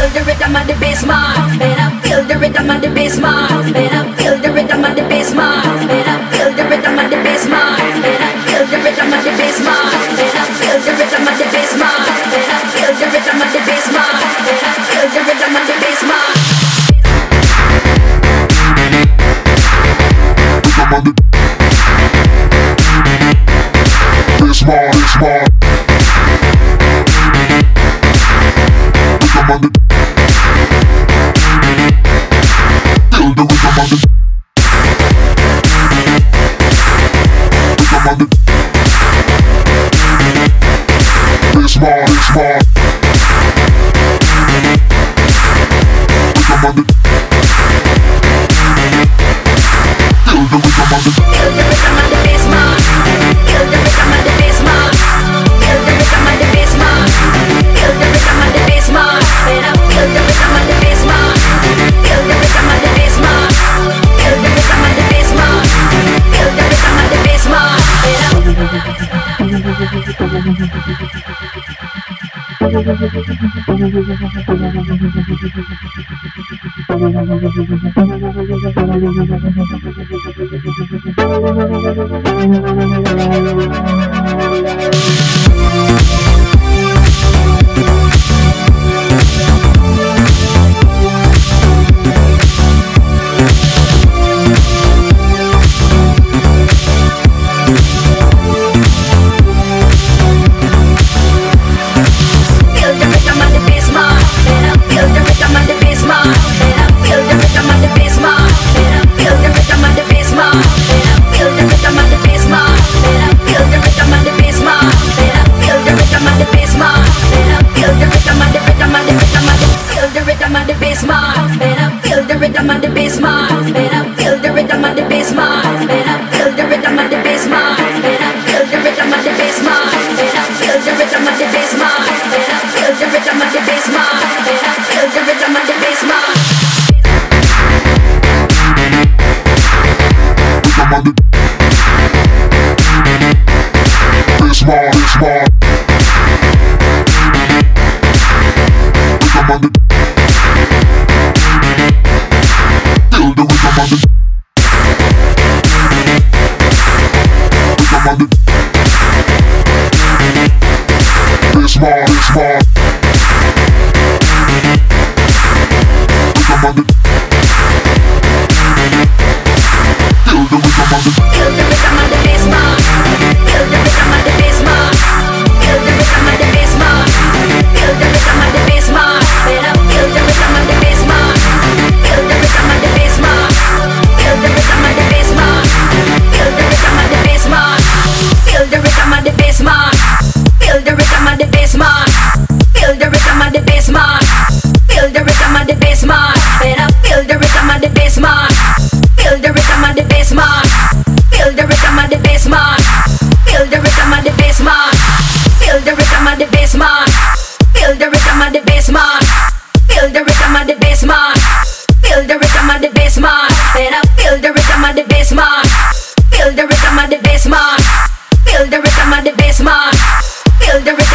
feel the rhythm of the bass march. Better feel the rhythm of the bass march. Better feel the rhythm of the bass march. Better feel the rhythm of the bass march. Better feel the rhythm of the bass march. Better feel the rhythm of the bass march. Better feel the rhythm of the bass march. Better feel the rhythm of the bass march. Bass march, bass march. Feel the rhythm of the bass march, bass march. Feel the rhythm of the bass march. Feel the rhythm of the bass march. Feel the rhythm of the bass march. Feel the rhythm of the bass march. Better feel the rhythm of the bass march. Feel the rhythm of the bass march. Feel the rhythm of the bass march. Feel the rhythm of the bass march. Feel the rhythm of the bass march. Feel the